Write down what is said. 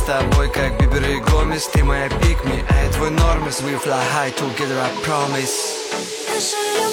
тобой, как Бибер и Гомес. Ты моя pick me, а я твой Нормис. We fly high together, I promise. Наша